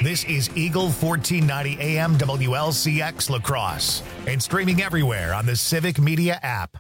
This is Eagle 1490 AM WLCX La Crosse and streaming everywhere on the Civic Media app.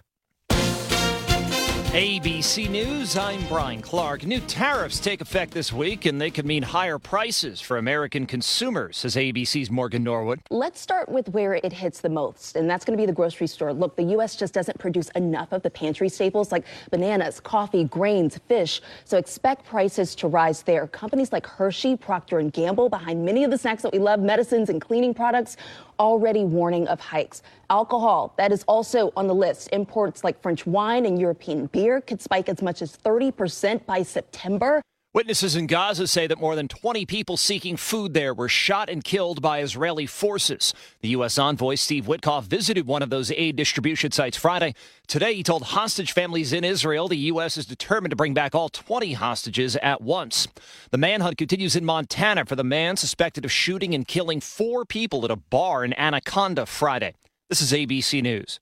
ABC News, I'm Brian Clark. New tariffs take effect this week, and they could mean higher prices for American consumers, says ABC's Morgan Norwood. Let's start with where it hits the most, and that's going to be the grocery store. Look, the U.S. just doesn't produce enough of the pantry staples like bananas, coffee, grains, fish, so expect prices to rise there. Companies like Hershey, Procter & Gamble, behind many of the snacks that we love, medicines and cleaning products, already warning of hikes. Alcohol, that is also on the list. Imports like French wine and European beer could spike as much as 30% by September. Witnesses in Gaza say that more than 20 people seeking food there were shot and killed by Israeli forces. The U.S. envoy Steve Witkoff visited one of those aid distribution sites Friday. Today, he told hostage families in Israel the U.S. is determined to bring back all 20 hostages at once. The manhunt continues in Montana for the man suspected of shooting and killing 4 people at a bar in Anaconda Friday. This is ABC News.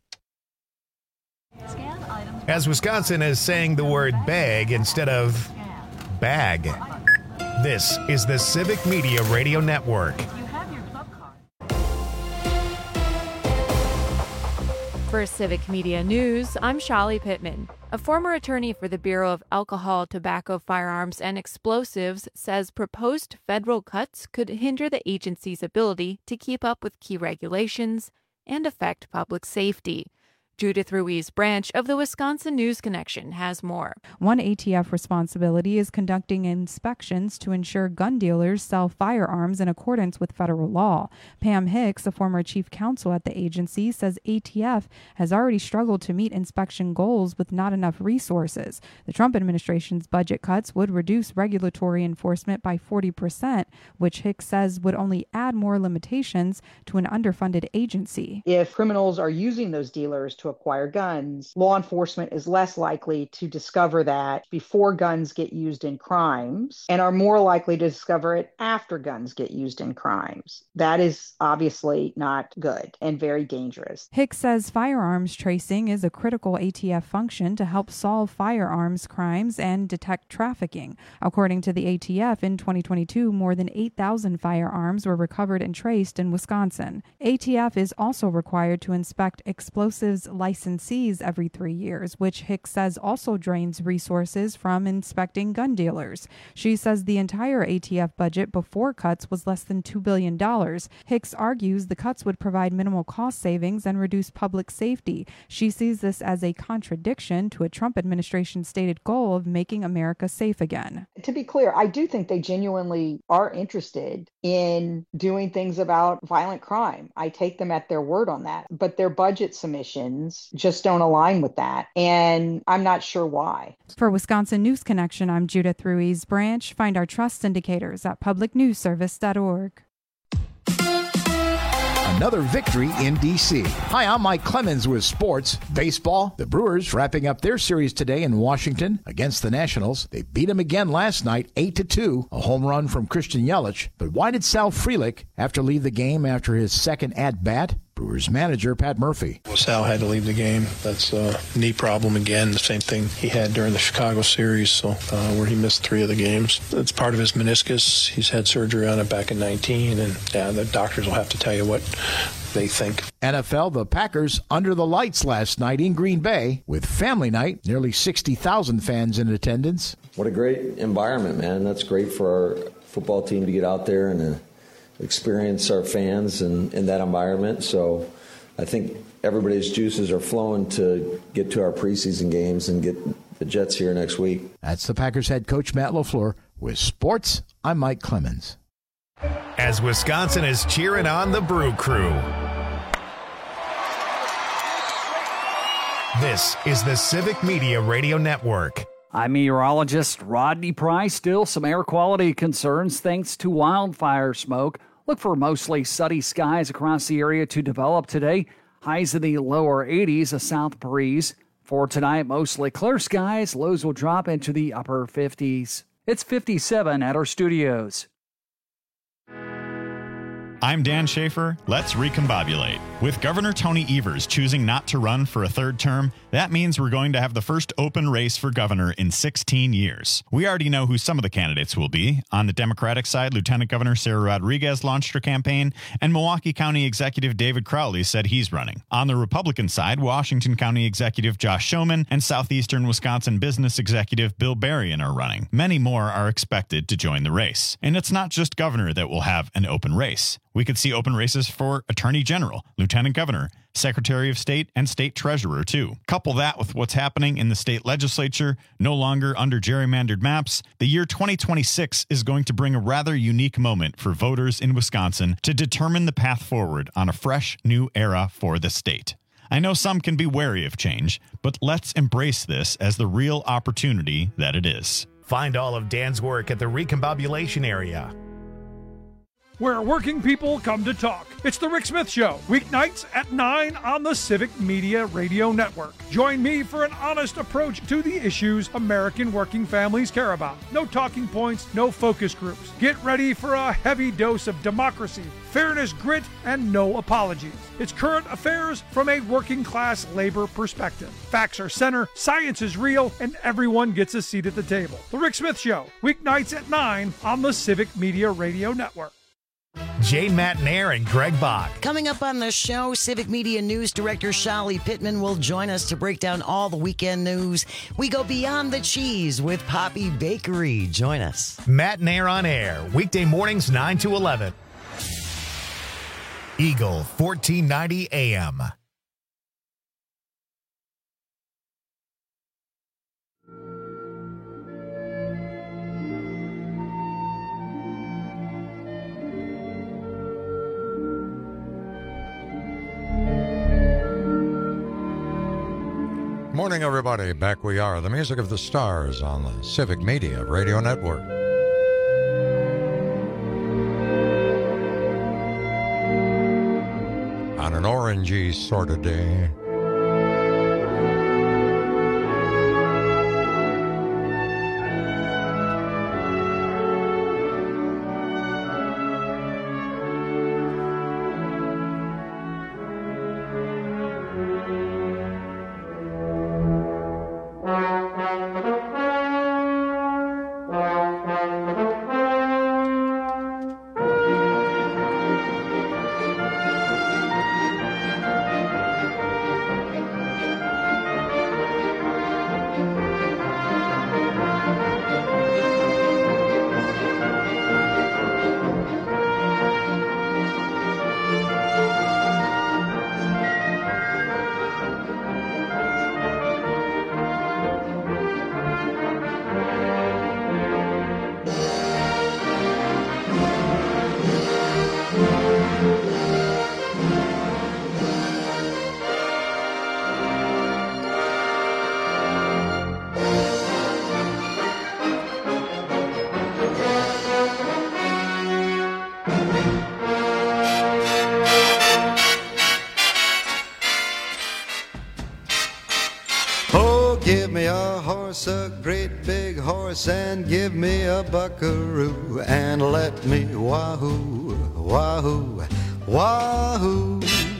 As Wisconsin is saying the word bag instead of bag. This is the Civic Media Radio Network. For Civic Media News, I'm Shali Pittman. A former attorney for the Bureau of Alcohol, Tobacco, Firearms, and Explosives says proposed federal cuts could hinder the agency's ability to keep up with key regulations and affect public safety. Judith Ruiz Branch of the Wisconsin News Connection has more. One ATF responsibility is conducting inspections to ensure gun dealers sell firearms in accordance with federal law. Pam Hicks, a former chief counsel at the agency, says ATF has already struggled to meet inspection goals with not enough resources. The Trump administration's budget cuts would reduce regulatory enforcement by 40%, which Hicks says would only add more limitations to an underfunded agency. If criminals are using those dealers to acquire guns, law enforcement is less likely to discover that before guns get used in crimes and are more likely to discover it after guns get used in crimes. That is obviously not good and very dangerous. Hicks says firearms tracing is a critical ATF function to help solve firearms crimes and detect trafficking. According to the ATF, in 2022, more than 8,000 firearms were recovered and traced in Wisconsin. ATF is also required to inspect explosives licensees every 3 years, which Hicks says also drains resources from inspecting gun dealers. She says the entire ATF budget before cuts was less than $2 billion. Hicks argues the cuts would provide minimal cost savings and reduce public safety. She sees this as a contradiction to a Trump administration stated goal of making America safe again. To be clear, I do think they genuinely are interested in doing things about violent crime. I take them at their word on that, but their budget submissions just don't align with that, and I'm not sure why. For Wisconsin News Connection, I'm Judith Ruiz Branch. Find our trust indicators at publicnewsservice.org. Another victory in D.C. Hi, I'm Mike Clemens with sports. Baseball, the Brewers wrapping up their series today in Washington against the Nationals. They beat them again last night, 8-2, a home run from Christian Yelich. But why did Sal Frelick have to leave the game after his second at-bat? Brewers manager Pat Murphy. Well, Sal had to leave the game. That's a knee problem again. The same thing he had during the Chicago series, so where he missed 3 of the games. It's part of his meniscus. He's had surgery on it back in 19, and the doctors will have to tell you what they think. NFL, the Packers under the lights last night in Green Bay with family night. Nearly 60,000 fans in attendance. What a great environment, man. That's great for our football team to get out there and experience our fans in that environment. So I think everybody's juices are flowing to get to our preseason games and get the Jets here next week. That's the Packers head coach Matt LaFleur. With sports, I'm Mike Clemens. As Wisconsin is cheering on the Brew Crew. This is the Civic Media Radio Network. I'm meteorologist Rodney Price. Still some air quality concerns thanks to wildfire smoke. Look for mostly sunny skies across the area to develop today. Highs in the lower 80s, a south breeze. For tonight, mostly clear skies. Lows will drop into the upper 50s. It's 57 at our studios. I'm Dan Schaefer. Let's recombobulate. With Governor Tony Evers choosing not to run for a third term, That means we're going to have the first open race for governor in 16 years. We already know who some of the candidates will be. On the Democratic side, Lieutenant Governor Sarah Rodriguez launched her campaign, and Milwaukee County Executive David Crowley said he's running. On the Republican side, Washington County Executive Josh Schoeman and Southeastern Wisconsin Business Executive Bill Berrien are running. Many more are expected to join the race. And it's not just governor that will have an open race. We could see open races for Attorney General, Lieutenant Governor, Secretary of State, and State Treasurer, too. Couple that with what's happening in the state legislature, no longer under gerrymandered maps, the year 2026 is going to bring a rather unique moment for voters in Wisconsin to determine the path forward on a fresh, new era for the state. I know some can be wary of change, but let's embrace this as the real opportunity that it is. Find all of Dan's work at the Recombobulation area. Where working people come to talk. It's The Rick Smith Show, weeknights at 9 on the Civic Media Radio Network. Join me for an honest approach to the issues American working families care about. No talking points, no focus groups. Get ready for a heavy dose of democracy, fairness, grit, and no apologies. It's current affairs from a working class labor perspective. Facts are center, science is real, and everyone gets a seat at the table. The Rick Smith Show, weeknights at 9 on the Civic Media Radio Network. Jane Matnair and Greg Bach. Coming up on the show, Civic Media News Director Shali Pittman will join us to break down all the weekend news. We go beyond the cheese with Poppy Bakery. Join us. Matnair on air, weekday mornings 9 to 11. Eagle 1490 AM. Morning, everybody. Back we are. The music of the stars on the Civic Media Radio Network. On an orangey sort of day. A great big horse, and give me a buckaroo, and let me wahoo, wahoo, wahoo.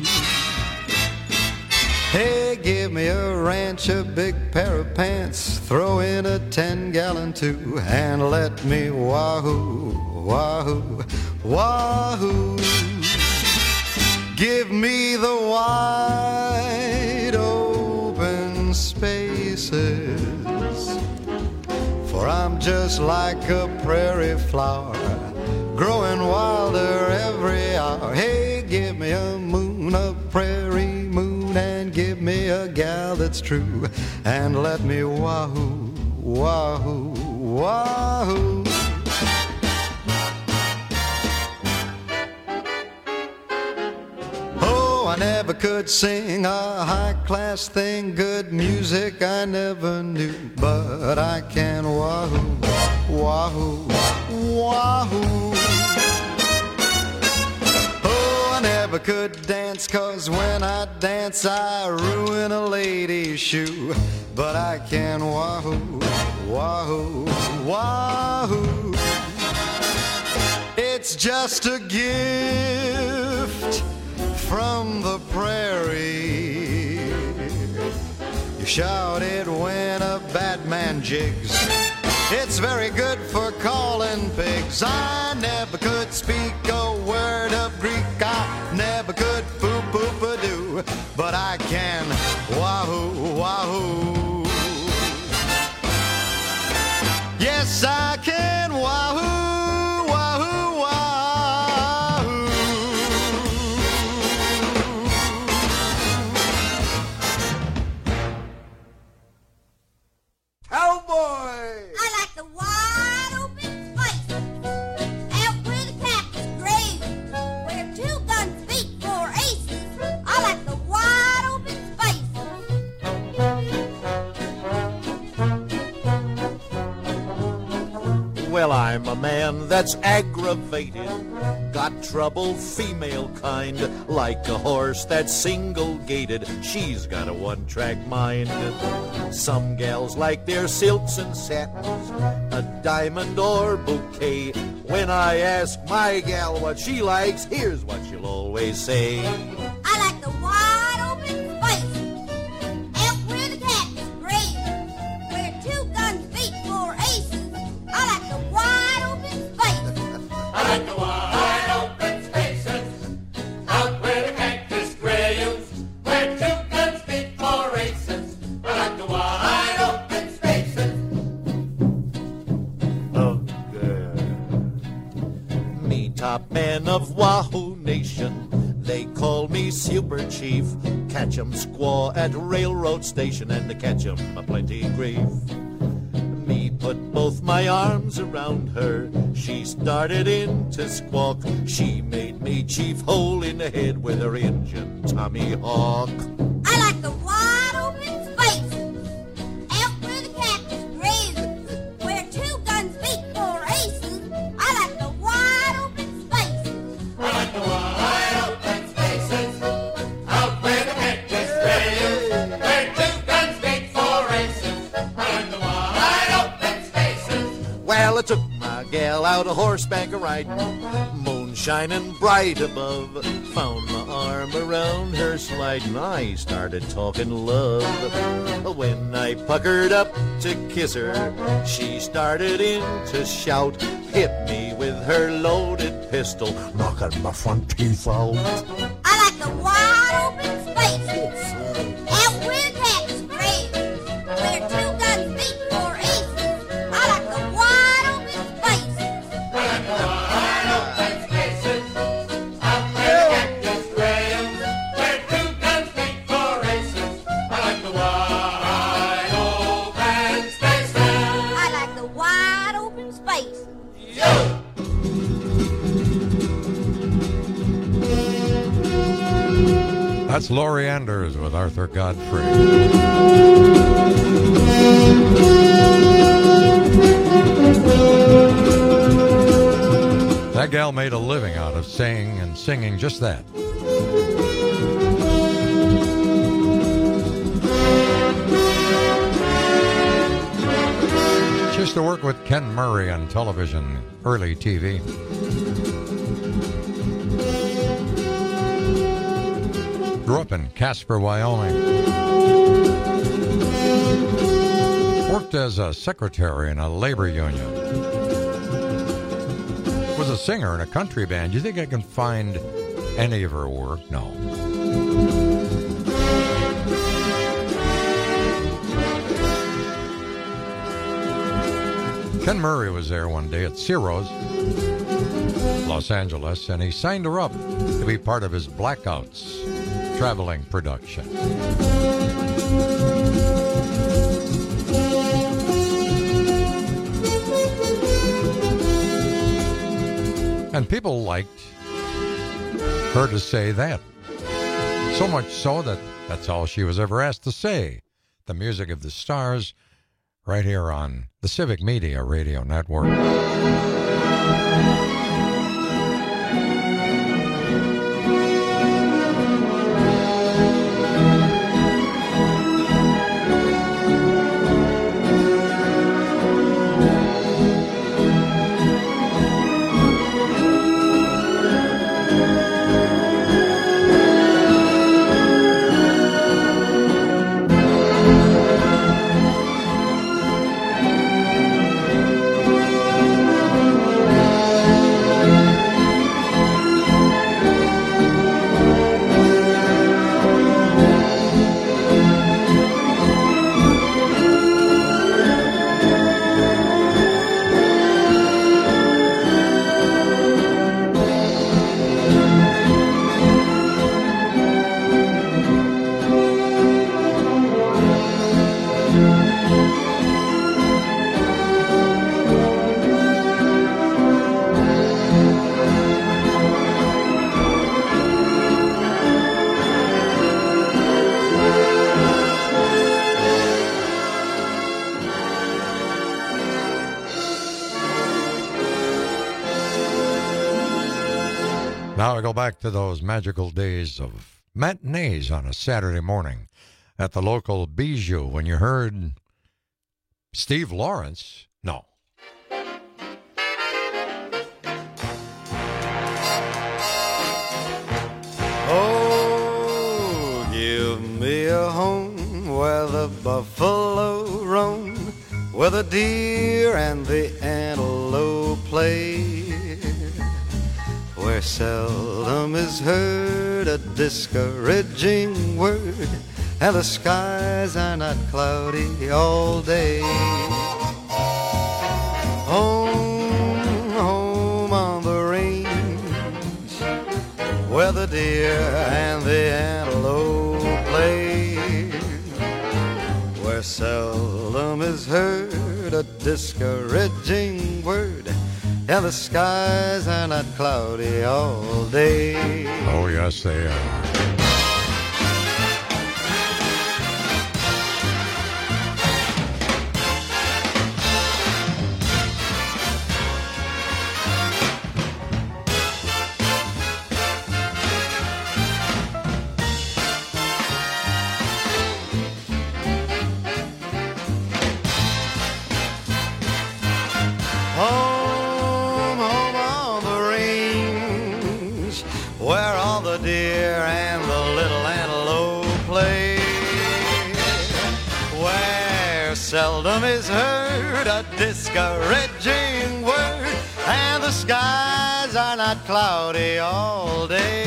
Hey, give me a ranch, a big pair of pants, throw in a 10-gallon too, and let me wahoo, wahoo, wahoo. Give me the wide open spaces, for I'm just like a prairie flower, growing wilder every hour. Hey, give me a moon, a prairie moon, and give me a gal that's true, and let me wahoo, wahoo, wahoo. I never could sing a high-class thing, good music I never knew, but I can wahoo, wahoo, wahoo. Oh, I never could dance, 'cause when I dance I ruin a lady's shoe, but I can wahoo, wahoo, wahoo. It's just a gift from the prairie. You shout it when a bad man jigs. It's very good for calling pigs. I never could speak a word of Greek. I never could poop-poop-a-doo. But I can wahoo, wahoo. Yes, I can wahoo, wahoo, wahoo. Cowboy! I like the wide open space. Out where the cactus graze. Where two guns beat for aces. I like the wide open space. Well, I'm a man that's aggravated. Got trouble, female kind. Like a horse that's single-gated. She's got a one-track mind. Some gals like their silks and satins, a diamond or bouquet. When I ask my gal what she likes, here's what she'll always say. I like the wide open space. Out where the cactus graze. Where two guns beat for aces. I like the wide open space. I like the wide open spaces. Out where the cactus graze. Where two guns beat for aces. I like the wide open spaces. Me top man of Wahoo Nation. They call me Super Chief. Catch 'em squaw at railroad station and to catch 'em a plenty grief. Me put both my arms around her. She started in to squawk. She made me chief hole in the head with her Injun Tommy Hawk. I like the wide open space. Out where the cactus grazes. Where two guns beat for aces. I like the wide open space. I like the wide open spaces. Out where the cactus graze. Where two guns beat for aces. I like the wide open spaces. Well, I took my gal out a horseback riding, moon shining bright above. Found my arm around her sliding, I started talking love. When I puckered up to kiss her, she started in to shout, hit me with her loaded pistol, knocking my front teeth out. I like the wide open space. Out where the cactus graze. Where two guns beat for aces. I like the wide open space. I like the wide open spaces. Out where the cactus graze. Where two guns beat for aces. I like the wide open spaces. I like the wide open space. That's Laurie Anders with Arthur Godfrey. That gal made a living out of saying and singing just that. She used to work with Ken Murray on television, early TV. Grew up in Casper, Wyoming. Worked as a secretary in a labor union. Was a singer in a country band. You think I can find any of her work? No. Ken Murray was there one day at Ciro's, Los Angeles, and he signed her up to be part of his Blackouts traveling production. And people liked her to say that. So much so that that's all she was ever asked to say. The music of the stars, right here on the Civic Media Radio Network. Now I go back to those magical days of matinees on a Saturday morning at the local Bijou when you heard Steve Lawrence. No. Oh, give me a home where the buffalo roam, where the deer and the antelope play, where seldom is heard a discouraging word, and the skies are not cloudy all day. Home, home on the range, where the deer and the antelope play, where seldom is heard a discouraging word, and the skies are not cloudy all day. Oh, yes, they are. Home, home on the range, where all the deer and the little antelope play, where seldom is heard a discouraging word, and the skies are not cloudy all day.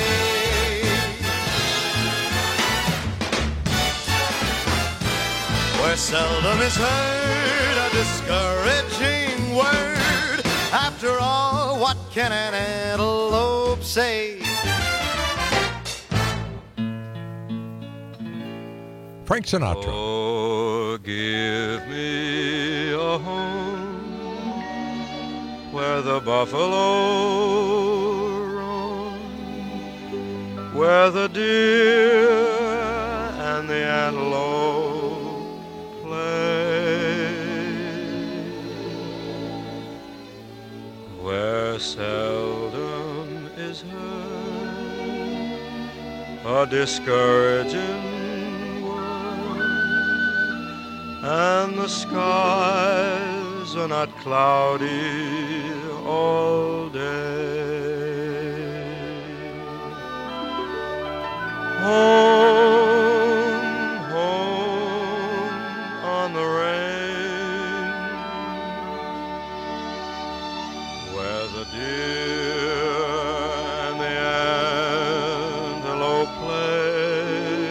Where seldom is heard a discouraging word. After all, what can an antelope say? Frank Sinatra. Oh, give me a home where the buffalo roam, where the deer and the antelope play, where seldom is heard a discouraging and the skies are not cloudy all day. Home, home on the range, where the deer and the antelope play,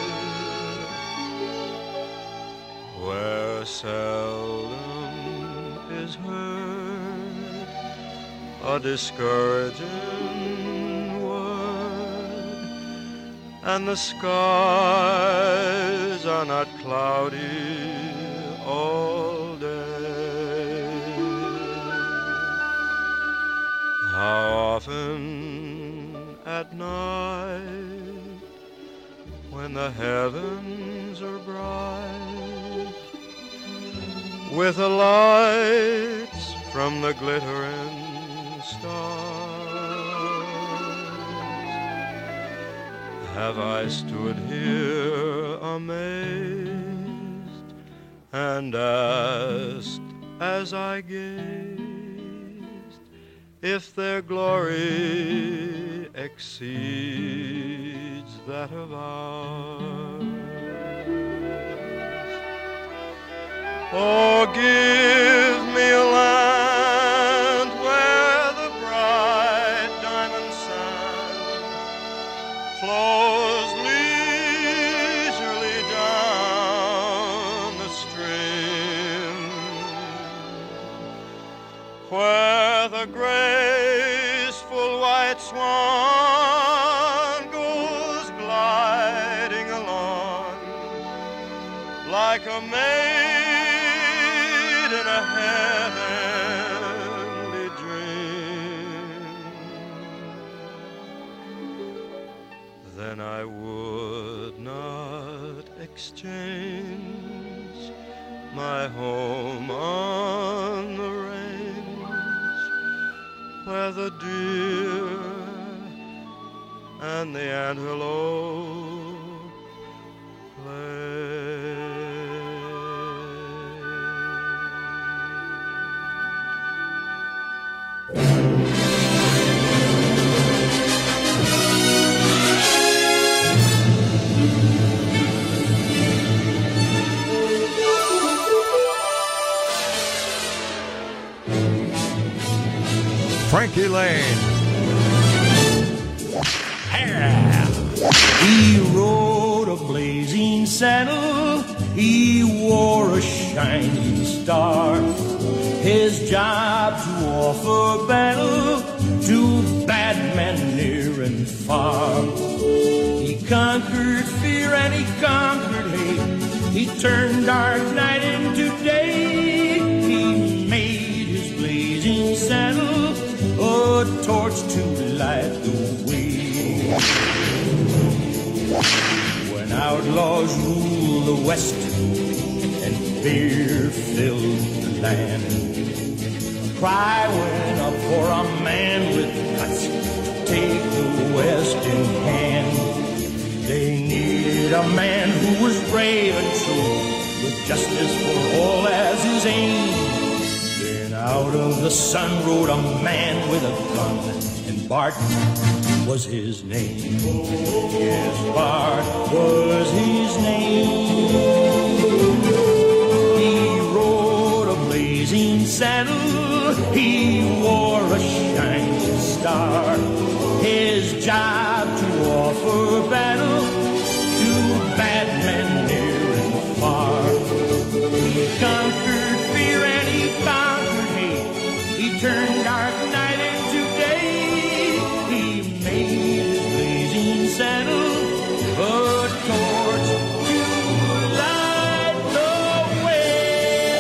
where seldom is heard a discouraging word, and the skies are not cloudy all day. How often at night, when the heavens are bright, with the lights from the glittering stars, have I stood here amazed and asked as I gazed if their glory exceeds that of ours. Oh, give me a land where the bright diamond sand flows leisurely down the stream, where the graceful white swan goes gliding along like a maid in a heavenly dream. Then I would not exchange my home on the range, where the deer and the antelope play. Frankie Lane. He rode a blazing saddle, he wore a shining star. His job to offer battle to bad men near and far. He conquered fear and he conquered hate. He turned dark night into day. He made his blazing saddle a torch to light the way. When outlaws rule the West and fear filled the land, a cry went up for a man with guts to take the West in hand. They needed a man who was brave and true, with justice for all as his aim. Then out of the sun rode a man with a gun, and Bart was his name. Yes, Bart was his name. He rode a blazing saddle, he wore a shining star. His job to offer battle to bad men near and far. He conquered fear and he conquered hate. He turned dark night into day. He made his blazing saddle a torch to light the way.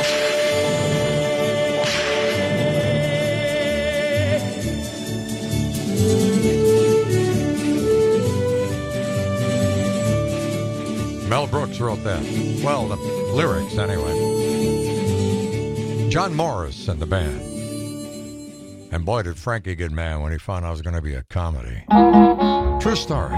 Mel Brooks wrote that. Well, the lyrics, anyway. John Morris and the band. And boy, did Frankie get mad when he found out it was going to be a comedy. True story.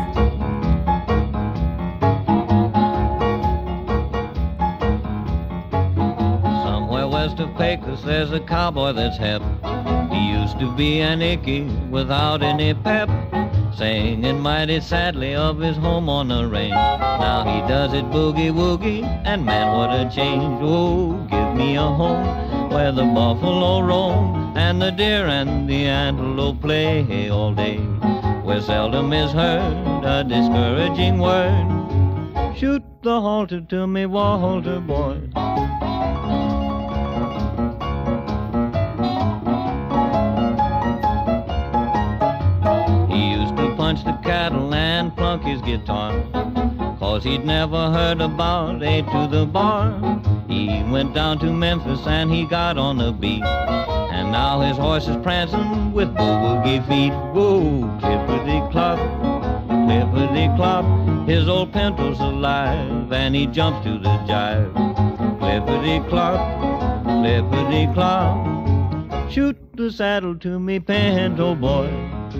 Somewhere west of Pecos, there's a cowboy that's hep. He used to be an Icky without any pep, singing mighty sadly of his home on the range. Now he does it boogie-woogie, and man, what a change. Oh, give me a home where the buffalo roam, and the deer and the antelope play all day, where seldom is heard a discouraging word. Shoot the halter to me, Walter boy. Punch the cattle and plunk his guitar, 'cause he'd never heard about A to the bar. He went down to Memphis and he got on the beat, and now his horse is prancing with boogie feet. Whoa, clippity-clop, clippity-clop, his old pinto's alive and he jumps to the jive. Clippity-clop, clippity-clop, shoot the saddle to me, pinto boy.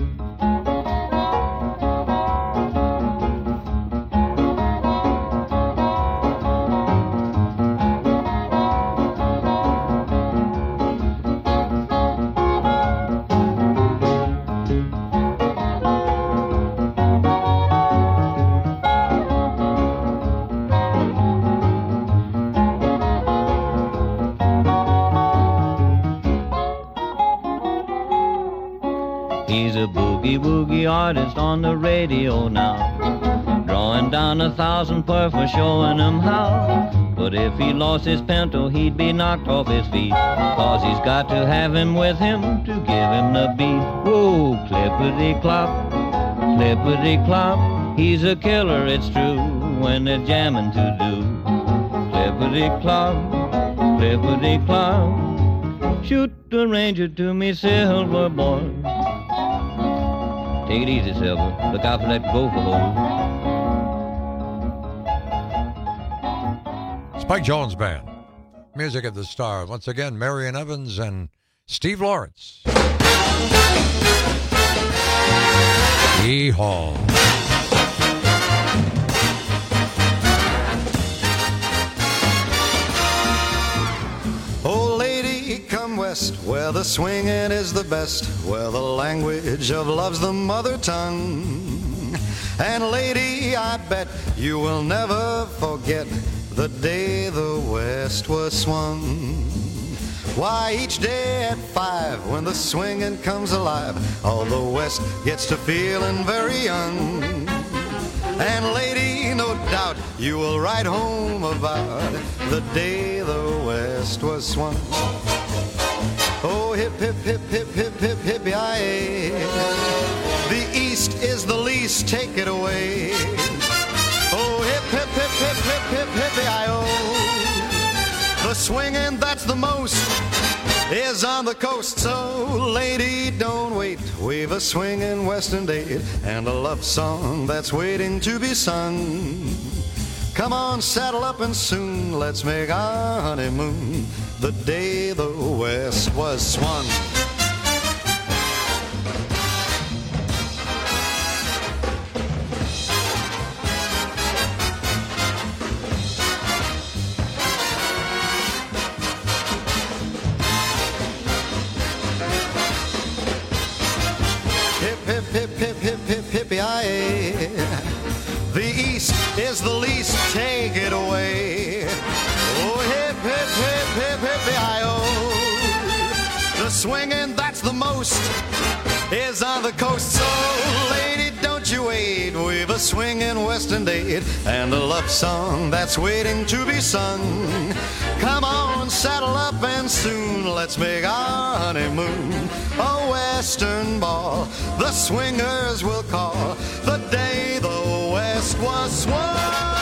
He's a boogie-woogie artist on the radio now, drawing down 1,000 per for showing him how. But if he lost his pinto, he'd be knocked off his feet, 'cause he's got to have him with him to give him the beat. Whoa, clippity-clop, clippity-clop, he's a killer, it's true, when they're jamming to do. Clippity-clop, clippity-clop, shoot the ranger to me, Silver boy. Take it easy, Silver. Look out for that gopher hole. Spike Jones Band. Music of the Stars. Once again, Marion Evans and Steve Lawrence. Yeehaw. West, where the swinging is the best, where the language of love's the mother tongue. And lady, I bet you will never forget the day the West was swung. Why, each day at 5, when the swinging comes alive, all the West gets to feeling very young. And lady, no doubt you will write home about the day the West was swung. Oh, hip, hip, hip, hip, hip, hip, hippie-yi-yi. The East is the least, take it away. Oh, hip, hip, hip, hip, hip, hip, hippie-yi-oh. The swinging that's the most is on the coast. So, lady, don't wait. We've a swinging Western date and a love song that's waiting to be sung. Come on, saddle up and soon let's make our honeymoon the day the West was swung. Hip, hip, hip, hip, hip, hip, hippie-yi-yi. The East is the least, take it away. Oh, hip, hip, hip, hip, hippie-yi-oh. The swinging that's the most is on the coast. So, lady, don't you wait. We've a swinging Western date and a love song that's waiting to be sung. Come on, saddle up and soon let's make our honeymoon a Western ball. The swingers will call the day the West was swung.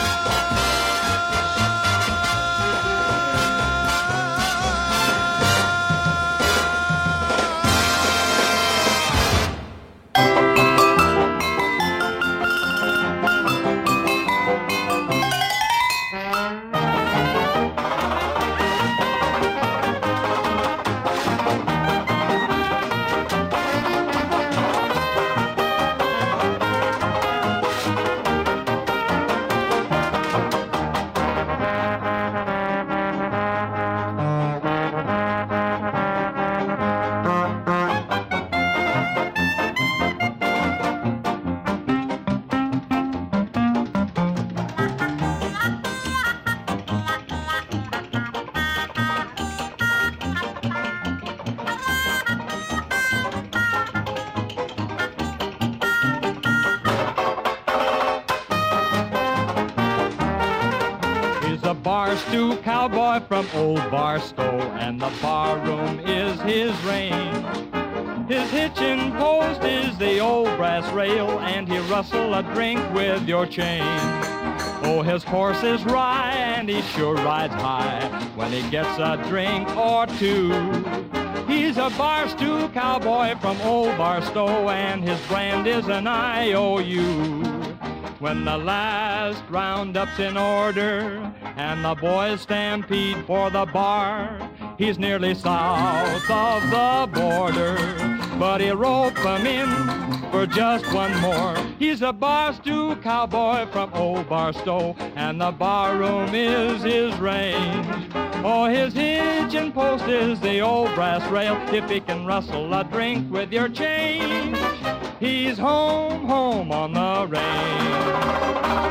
Barstow cowboy from old Barstow, and the barroom is his range. His hitching post is the old brass rail, and he rustle a drink with your chain. Oh, his horse is Rye, and he sure rides high when he gets a drink or two. He's a Barstow cowboy from old Barstow, and his brand is an IOU. When the last roundup's in order and the boys stampede for the bar, he's nearly south of the border, but he'll rope them in for just one more. He's a Barstow cowboy from old Barstow, and the barroom is his range. Oh, his hitching post is the old brass rail. If he can rustle a drink with your change, he's home, home on the range.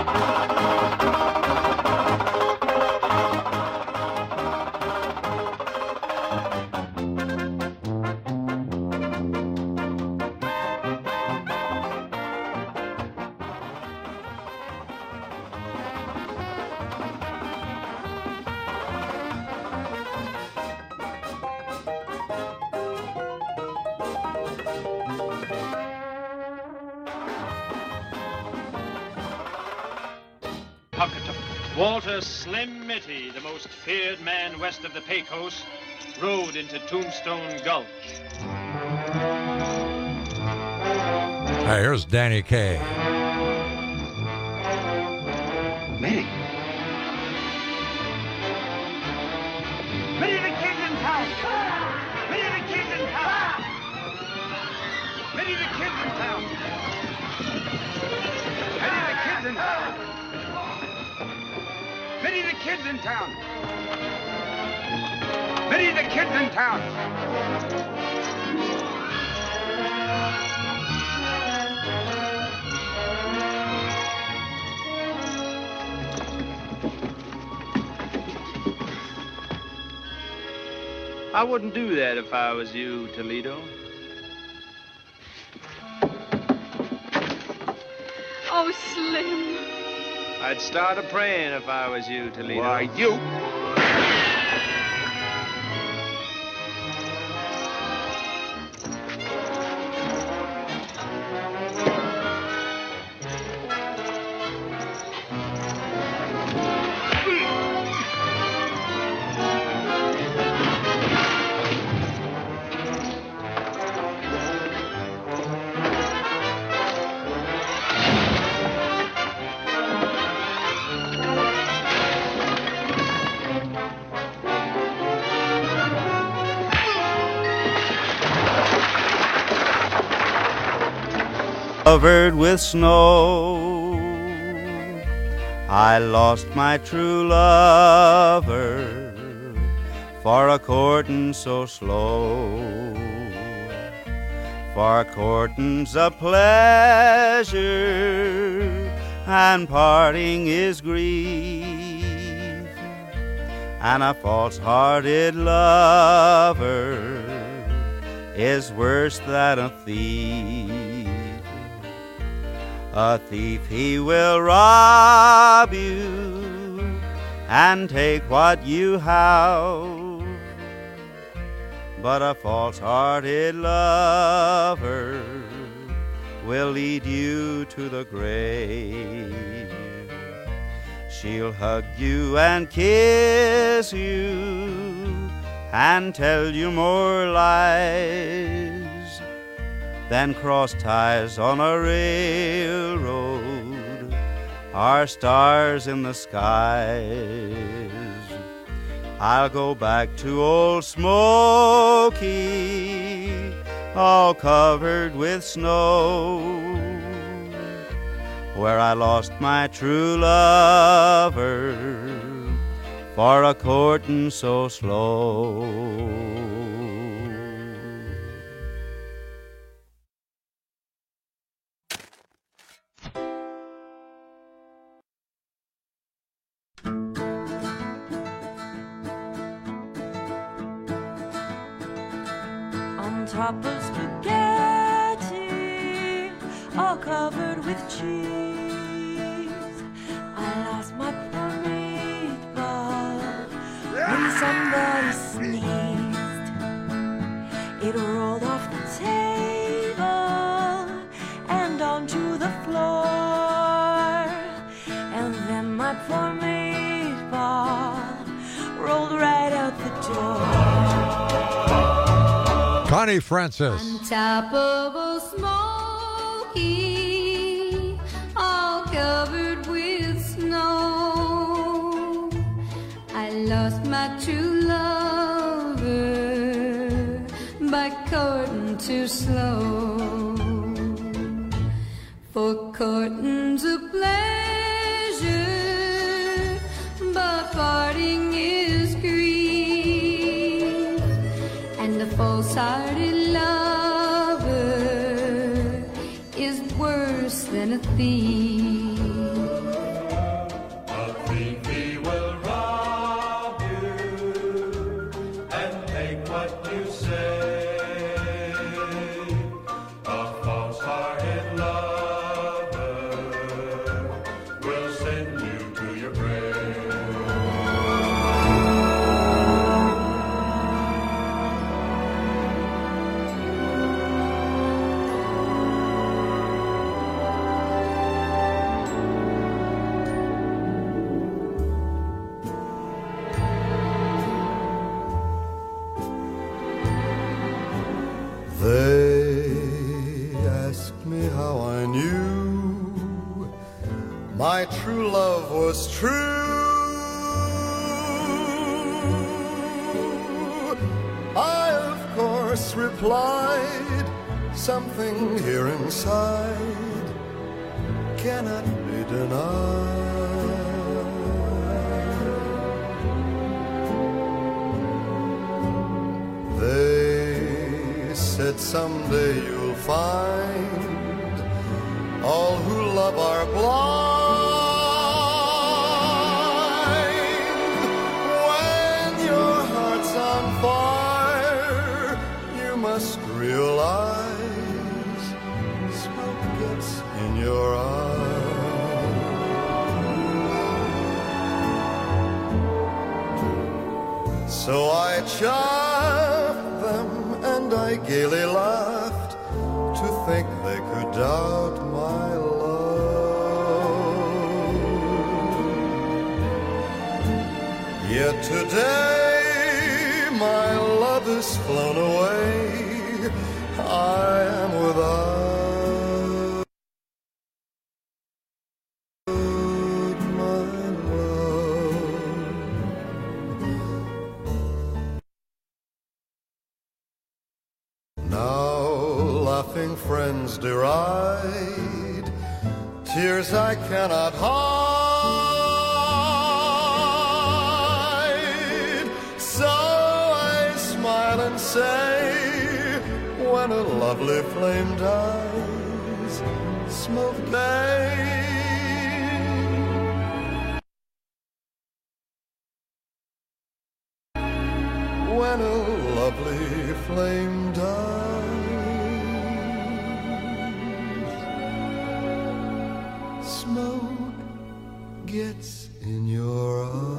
Walter Slim Mitty, the most feared man west of the Pecos, rode into Tombstone Gulch. Hey, here's Danny Kaye. Mitty. Mitty the kid's in town! Mitty the kid's in town! Mitty the kid's in town! Mitty the kid's in town! Mitty the kid's in town! Many of the kids in town. I wouldn't do that if I was you, Toledo. Oh, Slim. I'd start a-praying if I was you, Toledo. Why, you... Covered with snow, I lost my true lover for a courting so slow. For courting's a pleasure and parting is grief, and a false-hearted lover is worse than a thief. A thief, he will rob you and take what you have, but a false-hearted lover will lead you to the grave. She'll hug you and kiss you and tell you more lies than cross ties on a railroad are stars in the skies. I'll go back to old Smoky, all covered with snow, where I lost my true lover for a courting so slow. Top of spaghetti, all covered with cheese. I lost my poor meatball when somebody sneezed. It rolled off the table and onto the floor, and then my poor meatball rolled right out the door. Connie Francis. On top of a Smoky, all covered with snow, I lost my true lover by courting too slow. For courting's a pleasure, but parting is grief, and the false-hearted lover is worse than a thief. A thief, he will rob you and take what you say. A false-hearted lover will send you to your grave. They ask me how I knew my true love was true. I, of course, replied, something here inside cannot be denied. said someday you'll find all who love are blind. When your heart's on fire, you must realize smoke gets in your eyes. So I chaffed them and I gaily laughed to think they could doubt my love. Yet today my love is flown away. I am without my love. Now laughing friends deride tears I cannot hide. So I smile and say, when a lovely flame dies, smoke may. When a lovely flame dies, smoke gets in your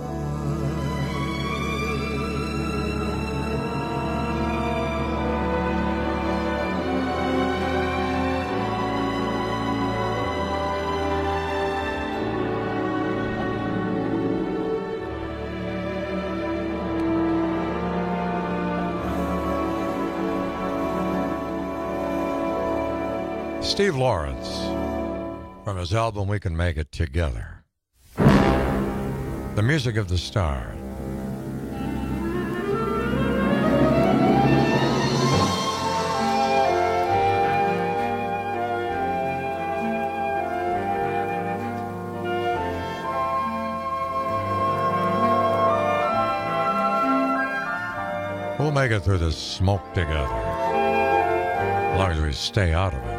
Steve Lawrence, from his album We Can Make It Together. The music of the stars. We'll make it through this smoke together, as long as we stay out of it.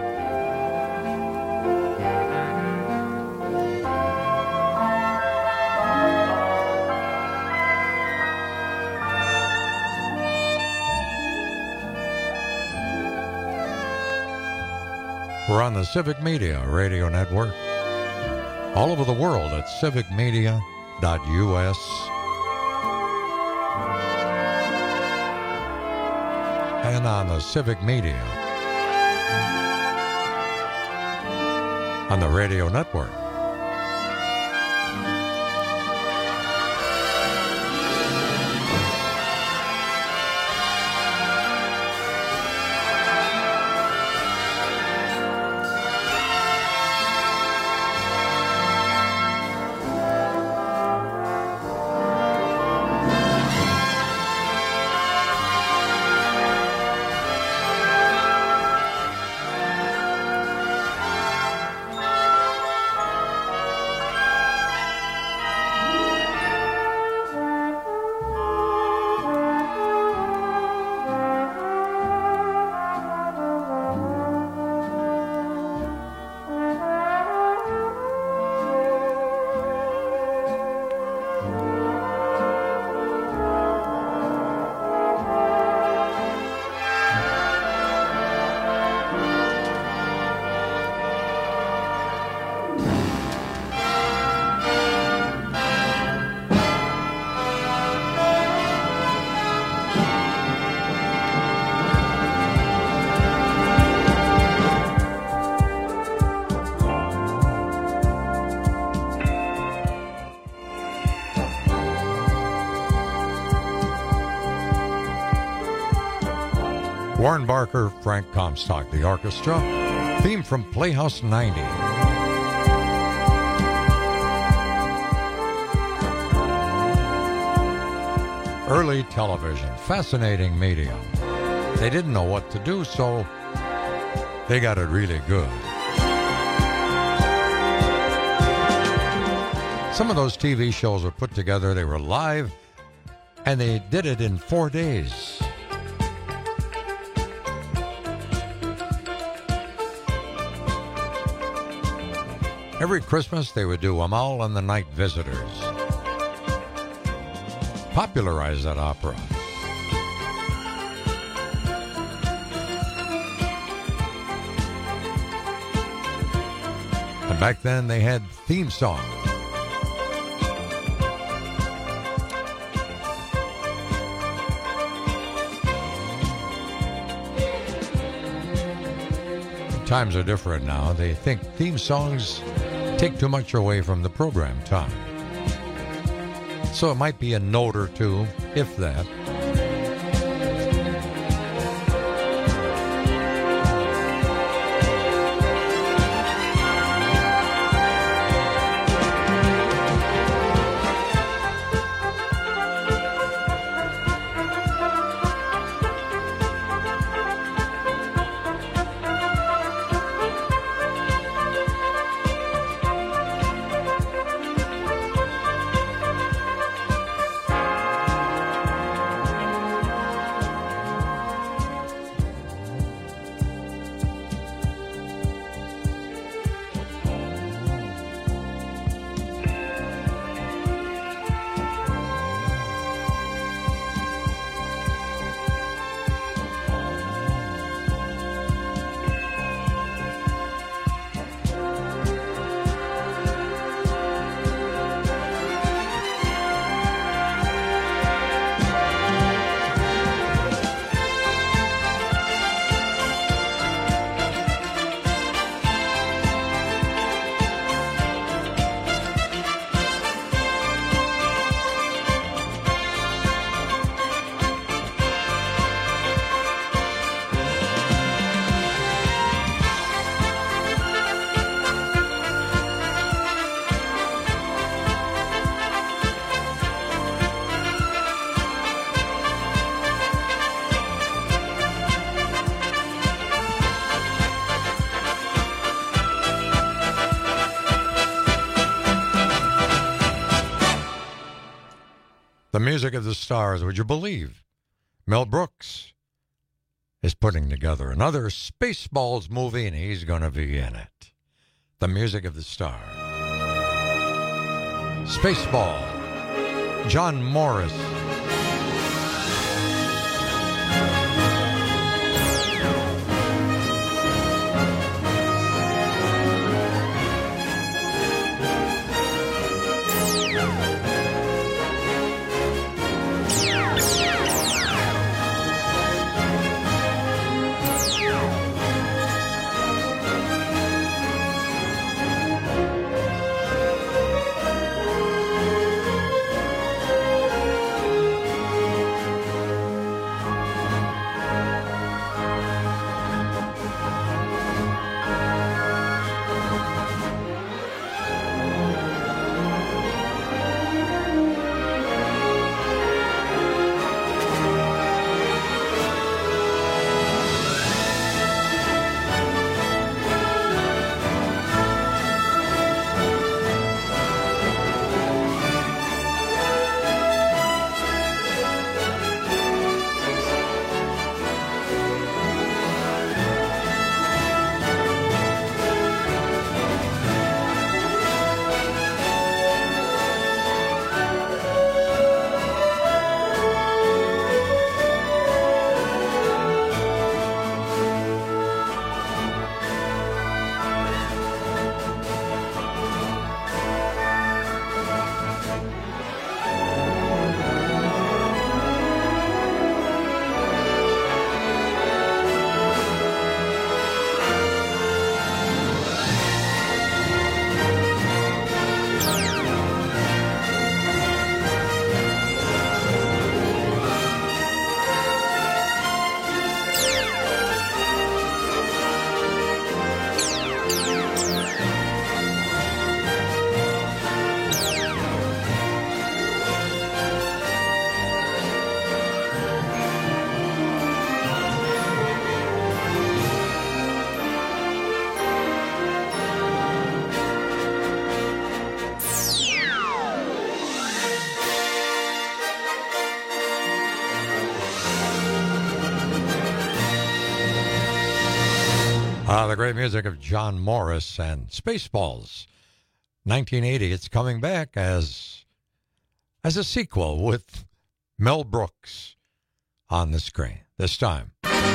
We're on the Civic Media Radio Network, all over the world at civicmedia.us. And on the Civic Media, on the radio network. Warren Barker, Frank Comstock, the orchestra. Theme from Playhouse 90. Early television, fascinating medium. They didn't know what to do, so they got it really good. Some of those TV shows were put together, they were live, and they did it in 4 days. Every Christmas, they would do Amal and the Night Visitors. Popularized that opera. And back then, they had theme songs. Times are different now. They think theme songs take too much away from the program time. So it might be a note or two, if that. The music of the stars, would you believe? Mel Brooks is putting together another Spaceballs movie, and he's going to be in it. The music of the stars. Spaceball. John Morris. The great music of John Morris and Spaceballs. 1980. It's coming back as a sequel with Mel Brooks on the screen. This time,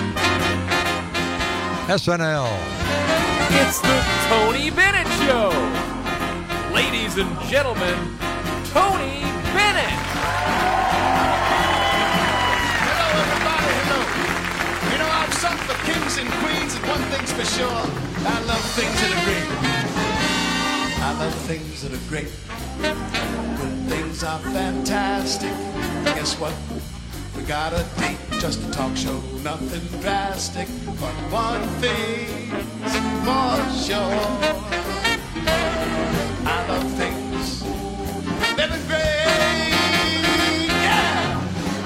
SNL. It's the Tony Bennett Show. Ladies and gentlemen, Tony Bennett. Hello, everybody. Hello. You know, I've sung for kings and queens, and one thing's for sure. I love things that are great. I love things that are great. Good things are fantastic. Guess what? We got a date, just a talk show, nothing drastic. But one thing's for sure. I love things that are great. Yeah!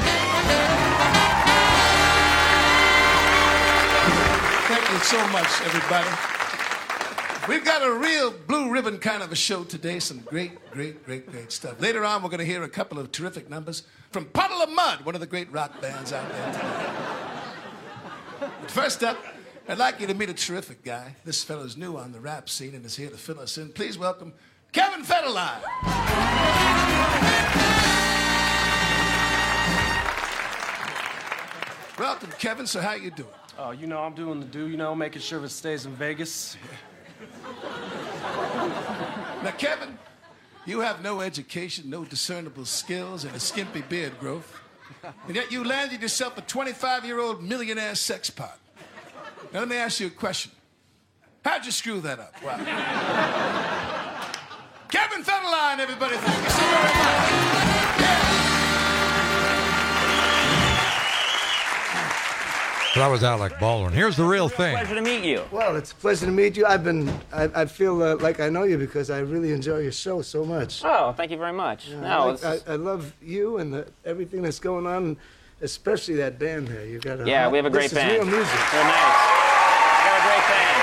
Thank you so much, everybody. We've got a real blue ribbon kind of a show today. Some great stuff. Later on, we're going to hear a couple of terrific numbers from Puddle of Mudd, one of the great rock bands out there today. But first up, I'd like you to meet a terrific guy. This fellow's new on the rap scene and is here to fill us in. Please welcome Kevin Federline. Welcome, Kevin. So how you doing? Oh, you know, I'm doing the do, making sure it stays in Vegas. Now, Kevin, you have no education, no discernible skills, and a skimpy beard growth. And yet you landed yourself a 25-year-old millionaire sex pot. Now, let me ask you a question. How'd you screw that up? Wow. Kevin Federline, everybody. Thank you so very much. So that was Alec Baldwin. Here's the real thing. Pleasure to meet you. Well, it's a pleasure to meet you. I feel like I know you because I really enjoy your show so much. Oh, thank you very much. Yeah, I love you and everything that's going on, especially that band there. You got we have a great band. This is real music. Real nice. We got a great band.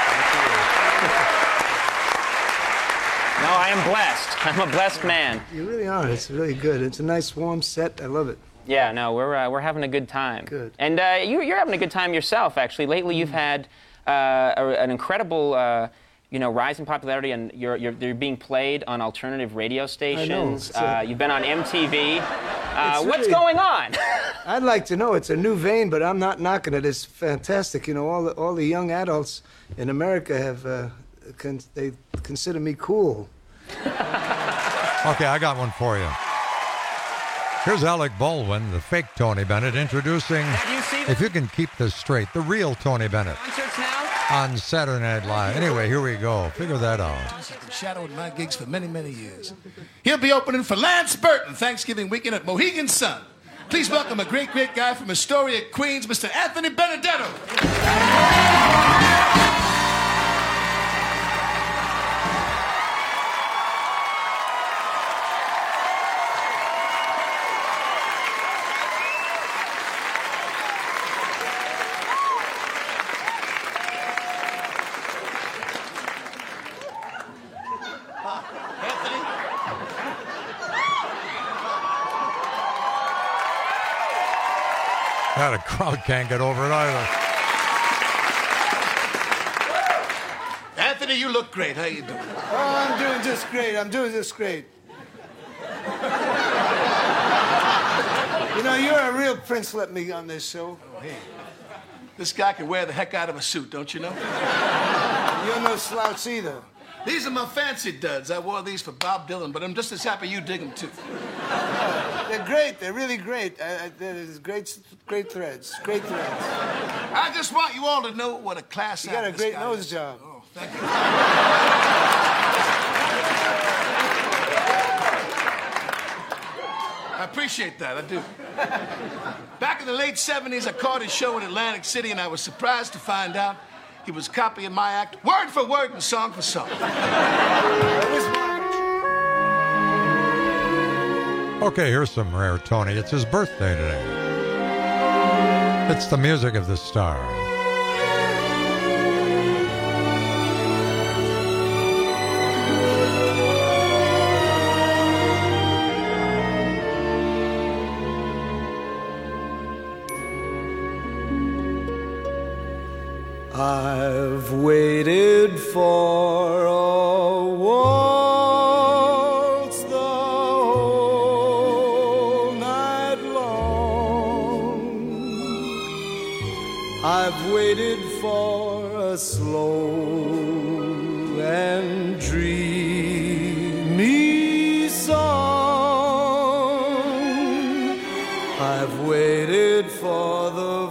No, I am blessed. I'm a blessed man. You really are. It's really good. It's a nice, warm set. I love it. Yeah, no, we're having a good time. Good. And you're having a good time yourself, actually. Lately, you've had an incredible, rise in popularity, and you're being played on alternative radio stations. I know. You've been on MTV. What's really going on? I'd like to know. It's a new vein, but I'm not knocking it. It's fantastic. You know, all the young adults in America have they consider me cool. Okay, I got one for you. Here's Alec Baldwin, the fake Tony Bennett, introducing, if you can keep this straight, the real Tony Bennett on Saturday Night Live. Anyway, here we go. Figure that out. He's been shadowing my gigs for many, many years. He'll be opening for Lance Burton Thanksgiving weekend at Mohegan Sun. Please welcome a great guy from Astoria, Queens, Mr. Anthony Benedetto. The crowd can't get over it either. Anthony, you look great. How you doing? Oh, I'm doing just great. You know, you're a real prince letting me on this show. Oh, hey. This guy can wear the heck out of a suit, don't you know? You're no slouch either. These are my fancy duds. I wore these for Bob Dylan, but I'm just as happy you dig them, too. They're great. They're really great. There's great threads. Great threads. I just want you all to know what a class You got a act great this guy nose is. job. Oh, thank you. I appreciate that. I do. Back in the late 70s, I caught his show in Atlantic City, and I was surprised to find out he was copying my act word for word and song for song. Okay, here's some rare Tony. It's his birthday today. It's the music of the stars. I've waited for a while. a slow and dreamy song. I've waited for the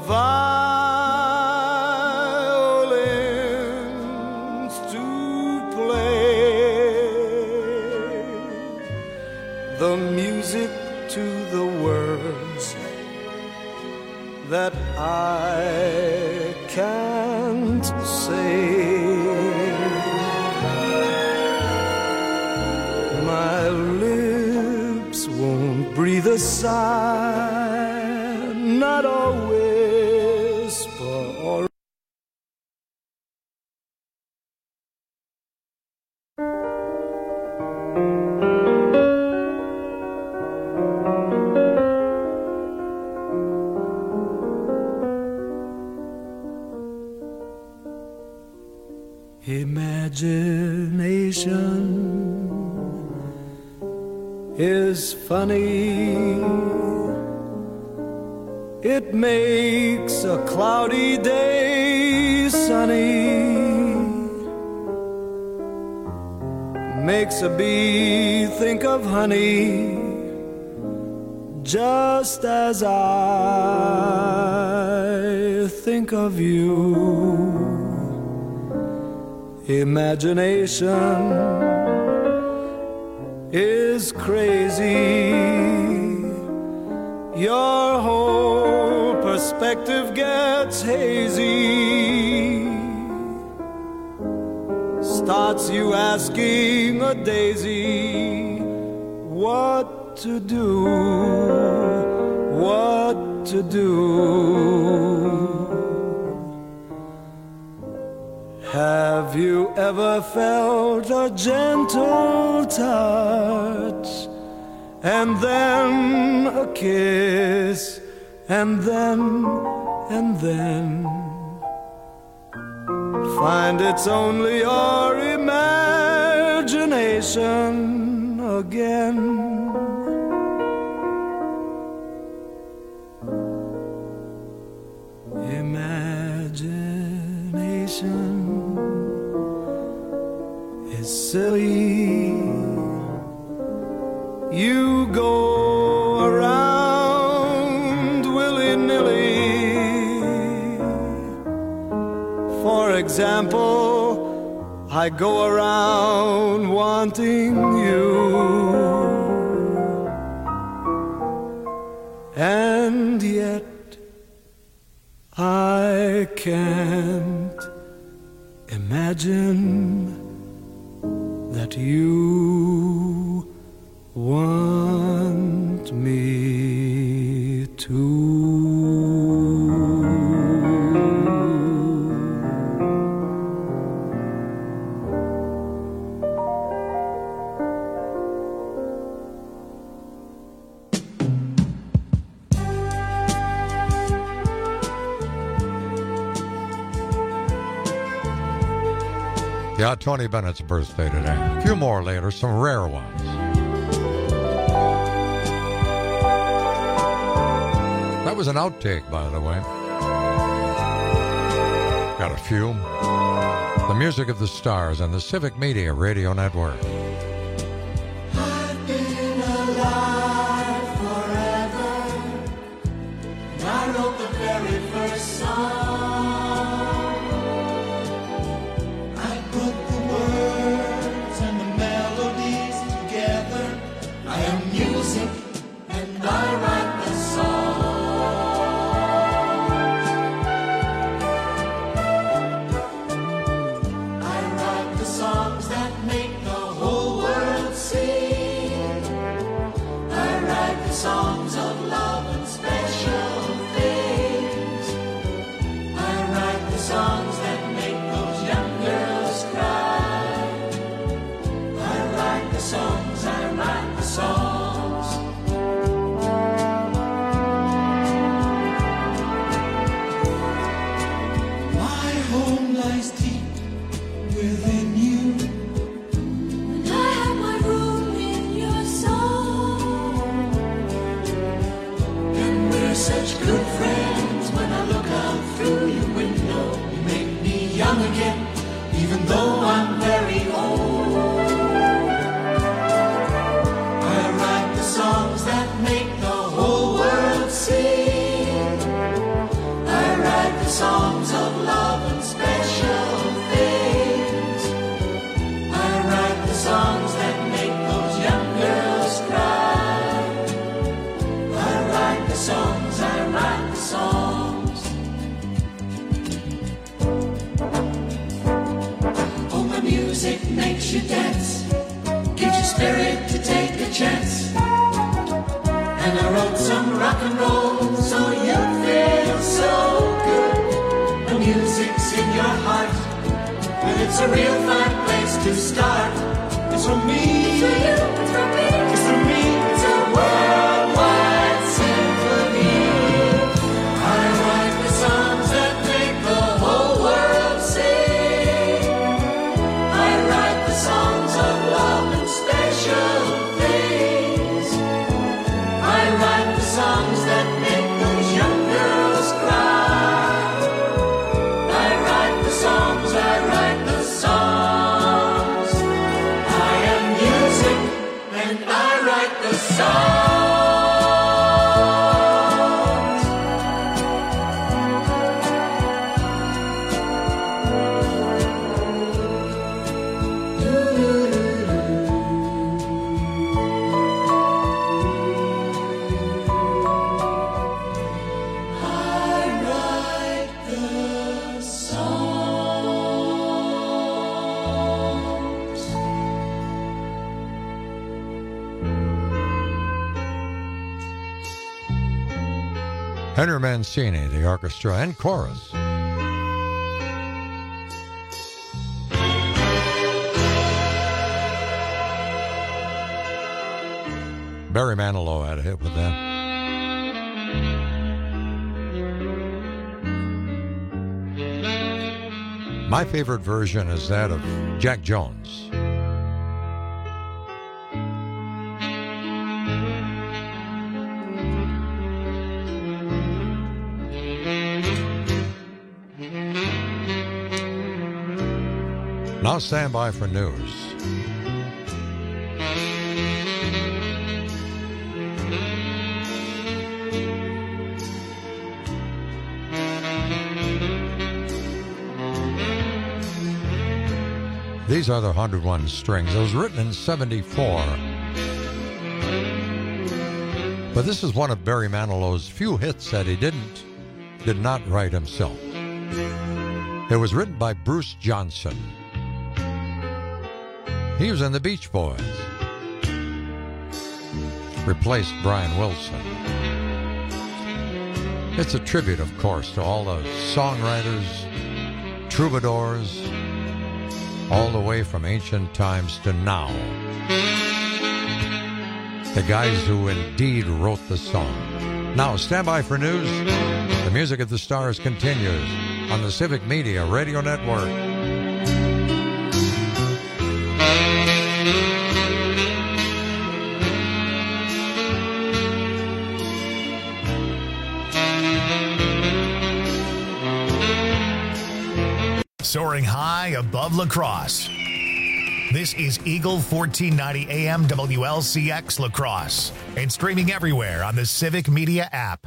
violins to play the music to the words that I can't say. My lips won't breathe a sigh, not a whisper or imagination is funny. It makes a cloudy day sunny, makes a bee think of honey, just as I think of you. Imagination is crazy. Your whole perspective gets hazy. Starts you asking a daisy what to do, what to do. Have you ever felt a gentle touch, and then a kiss, and then find it's only your imagination again? Imagination is silly. You go around willy-nilly. For example, I go around wanting you, and yet I can't imagine that you want me to. Yeah, Tony Bennett's birthday today. A few more later, some rare ones. That was an outtake, by the way. Got a few. The music of the stars on the Civic Media Radio Network. I've been alive forever, and I wrote the very first song. I write the songs. I write the songs that make the whole makes you dance, gives you spirit to take a chance. And I wrote some rock and roll so you'd feel so good. The music's in your heart, and it's a real fine place to start. It's for me, it's for you, it's for me, it's for me. It's a worldwide symphony. I write the songs that make the whole world sing. I write the songs of love and special things. I write the songs that make those young girls cry. I write the songs, I write the songs. I am music and I write the songs. I write the songs. Henry Mancini, the orchestra and chorus. Barry Manilow had a hit with that. My favorite version is that of Jack Jones. Now stand by for news. These are the 101 Strings. It was written in 74. But this is one of Barry Manilow's few hits that he did not write himself. It was written by Bruce Johnson. He was in the Beach Boys. Replaced Brian Wilson. It's a tribute, of course, to all the songwriters, troubadours, all the way from ancient times to now. The guys who indeed wrote the song. Now, stand by for news. The Music of the Stars continues on the Civic Media Radio Network. Soaring high above La Crosse. This is Eagle 1490 AM WLCX La Crosse and streaming everywhere on the Civic Media app.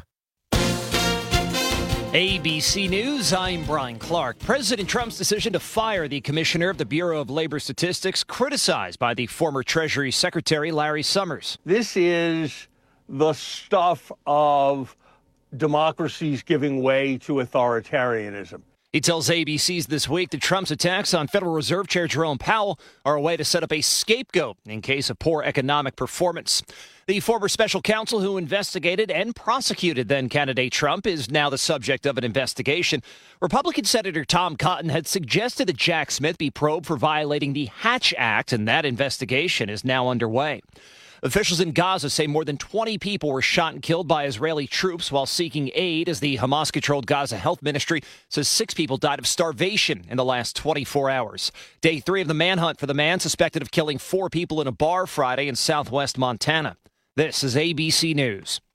ABC News, I'm Brian Clark. President Trump's decision to fire the commissioner of the Bureau of Labor Statistics criticized by the former Treasury Secretary Larry Summers. This is the stuff of democracies giving way to authoritarianism. He tells ABC's This Week that Trump's attacks on Federal Reserve Chair Jerome Powell are a way to set up a scapegoat in case of poor economic performance. The former special counsel who investigated and prosecuted then-candidate Trump is now the subject of an investigation. Republican Senator Tom Cotton had suggested that Jack Smith be probed for violating the Hatch Act, and that investigation is now underway. Officials in Gaza say more than 20 people were shot and killed by Israeli troops while seeking aid, as the Hamas-controlled Gaza Health Ministry says 6 people died of starvation in the last 24 hours. Day 3 of the manhunt for the man suspected of killing 4 people in a bar Friday in southwest Montana. This is ABC News.